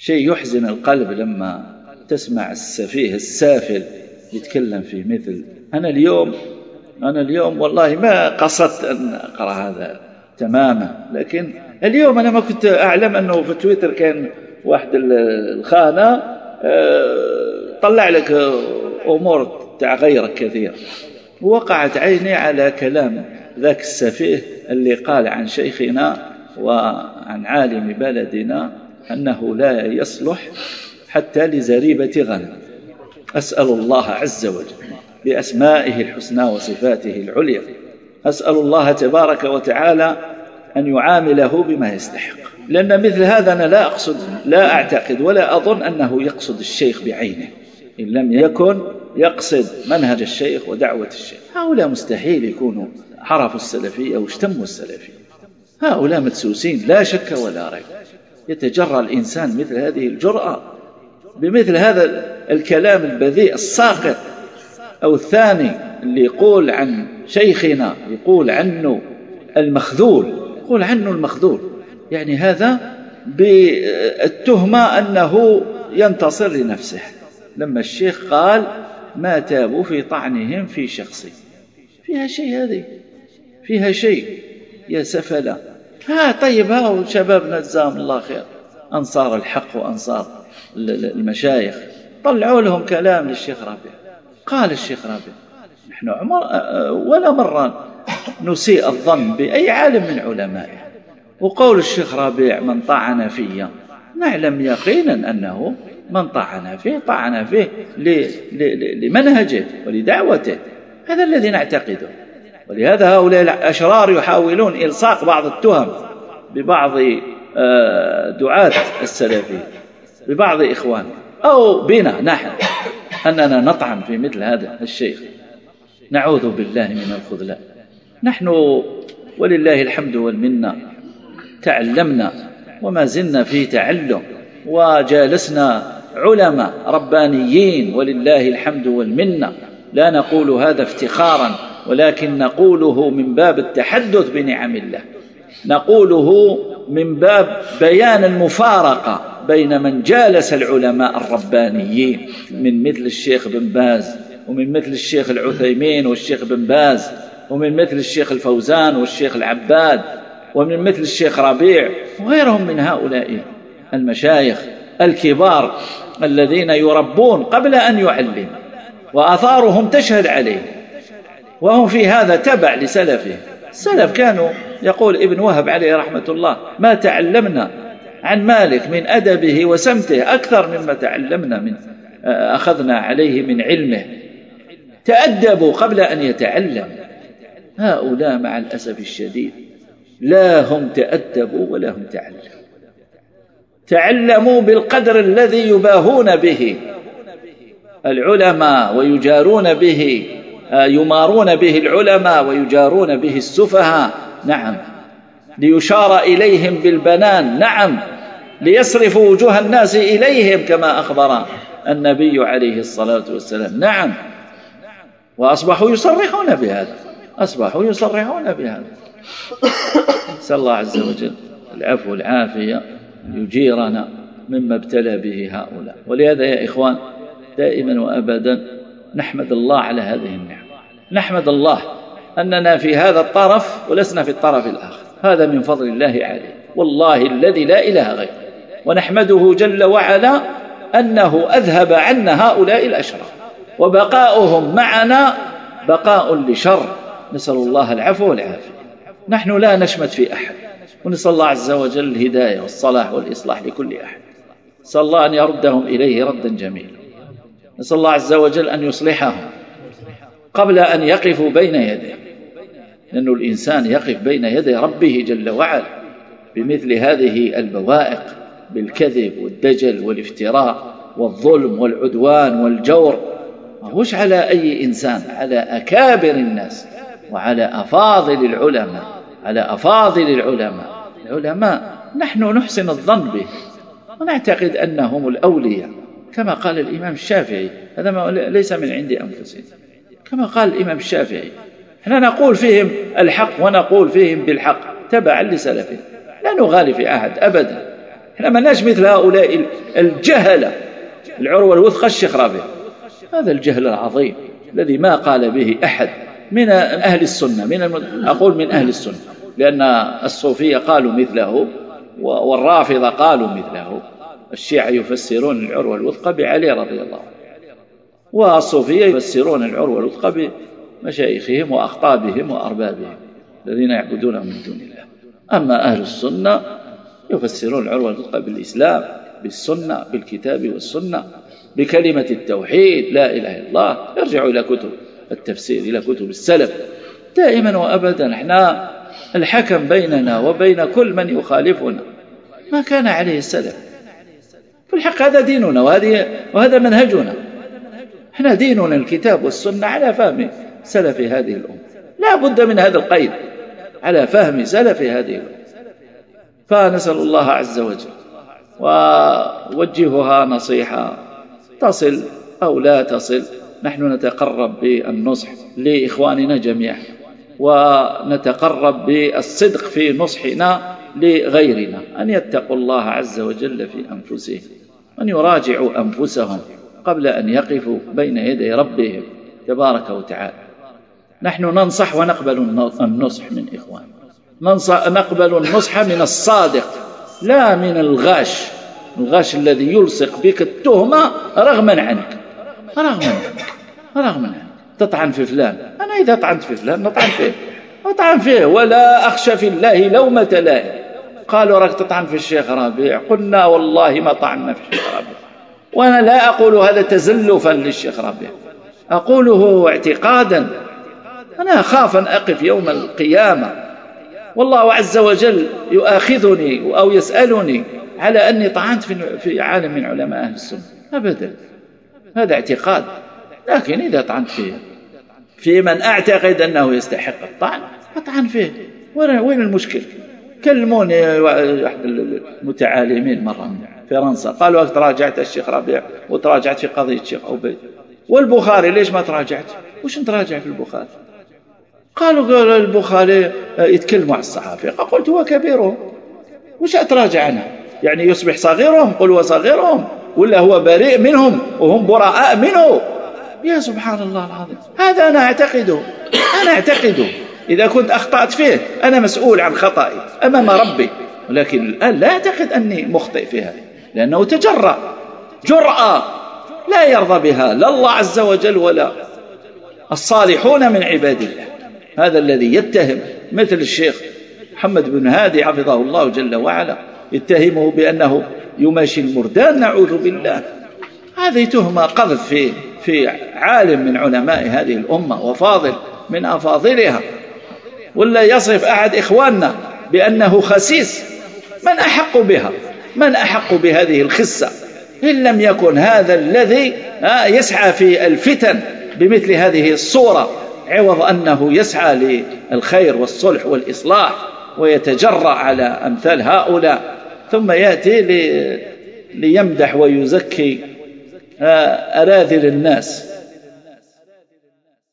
شيء يحزن القلب لما تسمع السفيه السافل يتكلم في مثل. أنا اليوم والله ما قصدت أن أقرأ هذا تماما، لكن اليوم أنا ما كنت أعلم أنه في تويتر كان واحد الخانة طلع لك أمور تاع غيرك كثير، ووقعت عيني على كلام ذاك السفيه اللي قال عن شيخنا وعن عالم بلدنا أنه لا يصلح حتى لزريبة غنم. أسأل الله عز وجل بأسمائه الحسنى وصفاته العليا، أسأل الله تبارك وتعالى أن يعامله بما يستحق، لأن مثل هذا أنا لا أعتقد ولا أظن أنه يقصد الشيخ بعينه، إن لم يكن يقصد منهج الشيخ ودعوة الشيخ. هؤلاء مستحيل يكونوا عرفوا السلفية واشتموا السلفية، هؤلاء مدسوسين لا شك ولا ريب. يتجرأ الإنسان مثل هذه الجرأة بمثل هذا الكلام البذيء الساقط؟ أو الثاني اللي يقول عن شيخنا يقول عنه المخذول، يعني هذا بالتهمة أنه ينتصر لنفسه، لما الشيخ قال ما تابوا في طعنهم في شخصي. فيها شيء هذه؟ فيها شيء يا سفلة؟ طيب شبابنا جزاهم الله خير، أنصار الحق وأنصار المشايخ، طلعوا لهم كلام للشيخ ربيع. قال الشيخ ربيع نحن ولا مرة نسيء الظن بأي عالم من علمائه، وقول الشيخ ربيع من طعن فيه نعلم يقينا أنه من طعن فيه لمنهجه ولدعوته، هذا الذي نعتقده. ولهذا هؤلاء الأشرار يحاولون إلصاق بعض التهم ببعض دعاة السلفية، ببعض إخوان أو بنا نحن، أننا نطعن في مثل هذا الشيخ. نعوذ بالله من الخذلان. نحن ولله الحمد والمنة تعلمنا وما زلنا في تعلم، وجالسنا علماء ربانيين ولله الحمد والمنة. لا نقول هذا افتخارا، ولكن نقوله من باب التحدث بنعم الله، نقوله من باب بيان المفارقة بين من جالس العلماء الربانيين من مثل الشيخ بن باز، ومن مثل الشيخ العثيمين والشيخ بن باز، ومن مثل الشيخ الفوزان والشيخ العباد، ومن مثل الشيخ ربيع وغيرهم من هؤلاء المشايخ الكبار الذين يربون قبل أن يعلموا، وآثارهم تشهد عليه، وهم في هذا تبع لسلفه. السلف كانوا، يقول ابن وهب عليه رحمة الله، ما تعلمنا عن مالك من أدبه وسمته أكثر مما تعلمنا من أخذنا عليه من علمه. تأدبوا قبل أن يتعلم. هؤلاء مع الأسف الشديد لا هم تأدبوا ولا هم تعلموا بالقدر الذي يباهون به العلماء ويجارون به، يمارون به العلماء ويجارون به السفهاء. نعم، ليشار إليهم بالبنان، نعم، ليصرفوا وجوه الناس إليهم كما أخبر النبي عليه الصلاة والسلام. نعم، وأصبحوا يصرحون بهذا، نسأل الله عز وجل العفو والعافية يجيرنا مما ابتلى به هؤلاء. ولهذا يا إخوان دائما وأبدا نحمد الله على هذه النعمة، نحمد الله أننا في هذا الطرف ولسنا في الطرف الآخر، هذا من فضل الله عليه والله الذي لا إله غيره. ونحمده جل وعلا أنه أذهب عنا هؤلاء الأشرار، وبقاؤهم معنا بقاء لشر، نسأل الله العفو والعافية. نحن لا نشمت في أحد، ونسأل الله عز وجل الهداية والصلاح والإصلاح لكل أحد. نسأل الله أن يردهم إليه ردا جميلا، نسأل الله عز وجل أن يصلحهم قبل أن يقفوا بين يديه، لأن الإنسان يقف بين يدي ربه جل وعلا بمثل هذه البوائق، بالكذب والدجل والافتراء والظلم والعدوان والجور، مش على أي إنسان، على أكابر الناس وعلى أفاضل العلماء، العلماء نحن نحسن الظن به ونعتقد أنهم الأولياء، كما قال الإمام الشافعي، هذا ليس من عند أنفسهم، كما قال الإمام الشافعي، احنا نقول فيهم الحق ونقول فيهم بالحق تبعا لسلفهم، لا نغالي في أحد أبدا، إحنا ما لناش مثل هؤلاء الجهلة. العروة الوثقى الشيخ ربيع، هذا الجهل العظيم الذي ما قال به أحد من أهل السنة، أقول من أهل السنة، لأن الصوفية قالوا مثله والرافضة قالوا مثله. الشيعة يفسرون العروة الوثقى بعلي رضي الله عنه، والصوفية يفسرون العروة الوثقى بمشايخهم وأخطابهم وأربابهم الذين يعبدونهم من دون الله. أما أهل السنة يفسرون العروة الوثقى بالإسلام، بالسنة، بالكتاب والسنة، بكلمة التوحيد لا إله إلا الله. يرجعوا إلى كتب التفسير، إلى كتب السلف دائما وأبدا. احنا الحكم بيننا وبين كل من يخالفنا ما كان عليه السلف. في الحق هذا ديننا وهذا منهجنا. احنا ديننا الكتاب والسنة على فهم سلف هذه الأمة، لا بد من هذا القيد، على فهم سلف هذه الأمة. فنسأل الله عز وجل ووجهها نصيحة تصل أو لا تصل. نحن نتقرب بالنصح لإخواننا جميعا، ونتقرب بالصدق في نصحنا لغيرنا، أن يتقوا الله عز وجل في أنفسهم، أن يراجعوا أنفسهم قبل أن يقفوا بين يدي ربهم تبارك وتعالى. نحن ننصح ونقبل النصح من إخوان، نقبل النصح من الصادق لا من الغاش الذي يلصق بك التهمة رغما عنك. تطعن في فلان، أنا إذا طعنت في فلان نطعن فيه ولا أخشى في الله لومة لائم. قالوا راك تطعن في الشيخ ربيع، قلنا والله ما طعنا في الشيخ ربيع. وأنا لا أقول هذا تزلفا للشيخ ربيع، أقوله اعتقادا. أنا أخاف أن أقف يوم القيامة والله عز وجل يؤاخذني أو يسألني على أني طعنت في عالم من علماء أهل السنة، أبدا، هذا اعتقاد. لكن إذا طعنت في من أعتقد أنه يستحق الطعن أطعن فيه، وين المشكل؟ كلموني أحد المتعالمين مرة من فرنسا، قالوا تراجعت الشيخ ربيع وتراجعت في قضية الشيخ عبيد، والبخاري ليش ما تراجعت؟ وش نتراجع في البخاري؟ قالوا البخاري يتكلموا عن الصحابة. قلت هو كبيرهم، وش أتراجع عنه؟ يعني يصبح صغيرهم؟ قل هو صغيرهم ولا هو بريء منهم وهم براء منه؟ يا سبحان الله العظيم، هذا أنا أعتقده. إذا كنت أخطأت فيه أنا مسؤول عن خطأي أمام ربي، ولكن الآن لا أعتقد أني مخطئ فيها، لأنه تجرأ جرأة لا يرضى بها لا الله عز وجل ولا الصالحون من عباد الله. هذا الذي يتهم مثل الشيخ محمد بن هادي حفظه الله جل وعلا، يتهمه بأنه يماشي المردان، نعوذ بالله. هذه تهمة قذف في عالم من علماء هذه الأمة وفاضل من أفاضلها. ولا يصف أحد إخواننا بأنه خسيس، من أحق بهذه الخسة إن لم يكن هذا الذي يسعى في الفتن بمثل هذه الصورة، عوض أنه يسعى للخير والصلح والإصلاح ويتجرأ على أمثال هؤلاء، ثم يأتي ليمدح ويزكي أراذل الناس